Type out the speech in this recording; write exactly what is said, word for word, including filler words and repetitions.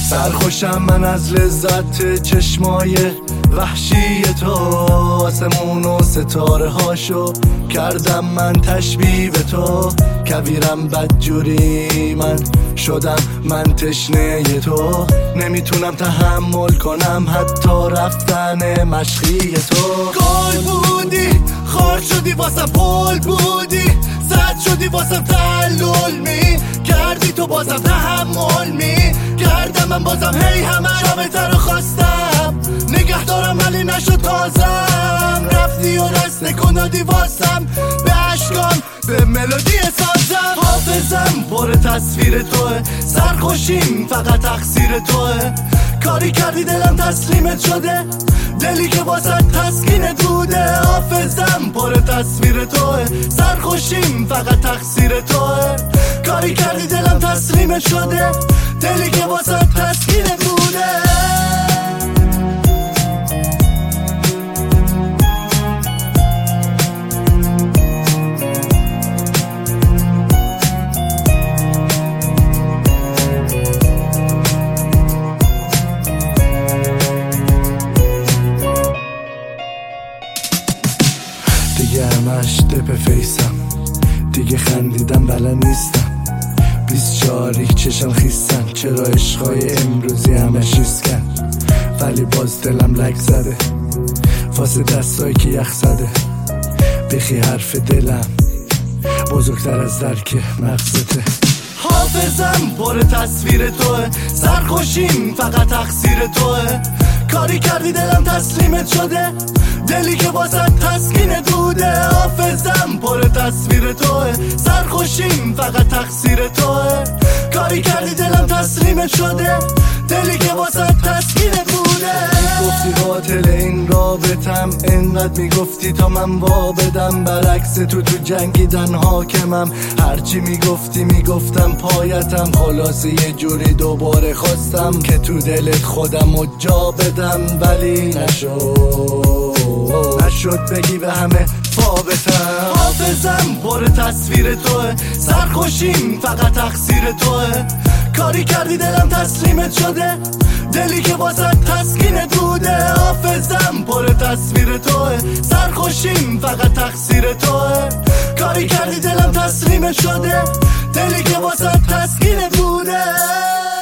سرخوشم من از لذت چشمای وحشی تو، آسمون و ستاره هاشو کردم من تشبیه به تو. کویرم بدجوری من شدم، من تشنه تو، نمیتونم تحمل کنم حتی رفتن مشقی تو. گل بودی خاک شدی واسم، پل بودی زد شدی واسم، تعلل می کردی تو بازم تحمل می کردم من بازم. هی همه جا بهتر خواستم نگه دارم ولی نشد تازم، رفتی و رست نکن دادی واسم به عشقام به ملودی سازم. حافظم پر تصویر توه، سرخوشیم فقط تقصیر توه. کاری کردی دلم تسلیمت شده، دلی که واسه تسکین دوده. حافظم پر تصویر توه، سرخوشیم فقط تقصیر توه. کاری کردی دلم تسلیمت شده، دلی که واسه تسکین دوده. دیگه همش دپ فیسم، دیگه خندیدم بلد نیستم. بیست چاریک چشم خیستن، چرا عشقای امروزی همش ریسکن. ولی باز دلم لک زده واسه دستایی که یخ زده. بخی حرف دلم بزرگتر از درک مغزته. حافظم پر تصویر توه، سرخوشیم فقط تقصیر توه. کاری کردی دلم تسلیمت شده، دلی که واسه تسکین دوده. حافظم پر تصویر توه، سرخوشیم فقط تقصیر توه. کاری کردی دلم تسلیمت شده، دلی که واسه تسکین دوده. گفتی قاتل این رابطم، انقدر میگفتی تا من وا بدم. برعکس تو تو جنگیدن حاکمم، هرچی میگفتی میگفتم پایتم. خلاصه یه جوری دوباره خواستم که تو دلت خودم رو جا بدم، ولی نشد نشد بگی به همه فابتم. حافظم پر تصویر توه، سرخوشیم فقط تقصیر توه. کاری کردی دلم تسلیمت شده، دلی که واسه تسکین دوده. حافظم پر تصویر توه، سرخوشیم فقط تقصیر توه. کاری کردی دلم تسلیمت شده، دلی که واسه تسکین دوده.